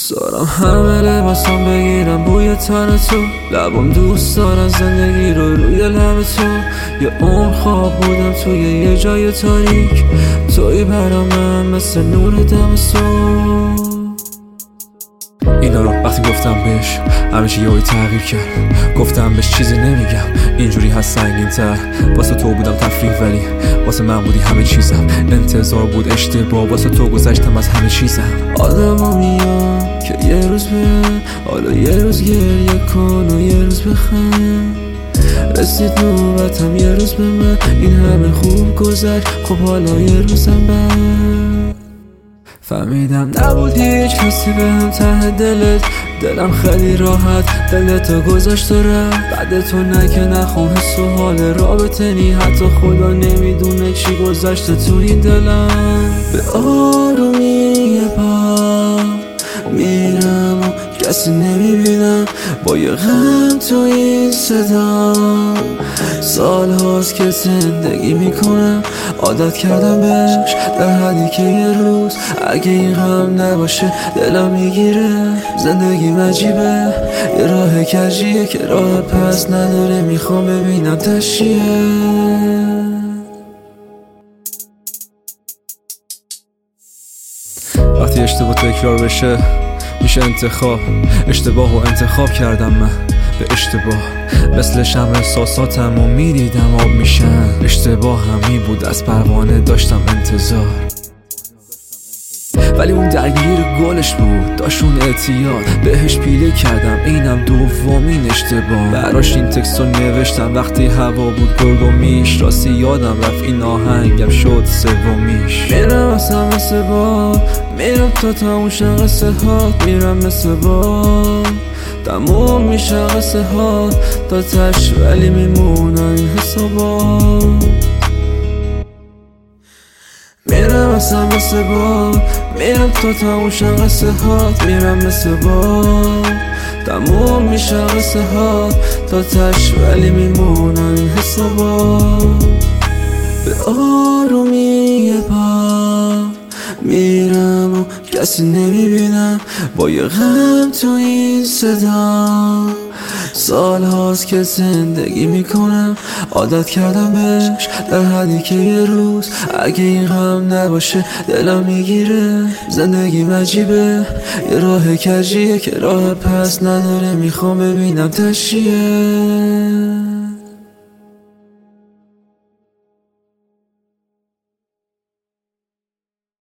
دوست دارم همه لباسم بگیرم بوی تن تو، لبم دوست دارم زندگی رو روی لب تو. یه عمر خواب بودم توی یه جای تاریک، توی برا من مثل نور دمستون. اینا رو وقتی گفتم بهش همیشه یهویی تغییر کرد. گفتم بهش چیزی نمیگم، اینجوری هست سنگین تر. واسه تو بودم تفریح ولی واسه من بودی همه چیزم. انتظار بود اشتباه، واسه تو گذشتم از همه چیزم. آدم میان که یه روز بره، حالا یه روز گریه کن و یه روز بخند. رسید نوبتم یه روز به من، این همه خوب گذشت خب حالا یه روزم بر. فهمیدم نبود هیچ کسی بهم ته دلم خیلی راحت دلتو گذاشت و رفت. بعد تو نه که نخوام حس و حال رابطه نی، حتی خدا نمیدونه چی گذشته تو این دلم. به آرومی یه بار میرم و کسی نمیبینم، با یه غم تو این صدا. سال هاست که زندگی میکنم، عادت کردم بهش در حدی که یه روز اگه این غم نباشه دلم میگیره. زندگی مجیبه، یه راه کجیه که راه پس نداره، میخوام ببینم تشیه. وقتی اشتباه تکرار بشه میشه انتخاب، اشتباه و انتخاب کردم من به اشتباه. مثل شمع احساساتم و میدیدم آب میشن. اشتباه همی بود از پروانه داشتم انتظار، ولی اون درگیر گلش بود داشون اعتیاد. بهش پیله کردم اینم دومین اشتباه. براش این تکست رو نوشتم وقتی هوا بود گرگ و میش. راستی یادم رفت این آهنگم شد سومیش. میرم اصلا مثل باد، میرم تا تموشن قصه هات. میرم مثل باد تموم میشه قصه ها تا تش، ولی میمونن این حسابات. میرم اصلا مثل باد، میرم تا تموشن قصه هات. میرم مثل باد تموم میشه قصه ها تا تش، ولی میمونن این حسابات. به آرومی یه بار میرم و کسی نمیبینم، با یه غم تو این صدا. سال هاست که زندگی میکنم، عادت کردم بهش در حدی که یه روز اگه این غم نباشه دلم میگیره. زندگی مجیبه، یه راه کجیه که راه پس نداره، میخوام ببینم تشیه.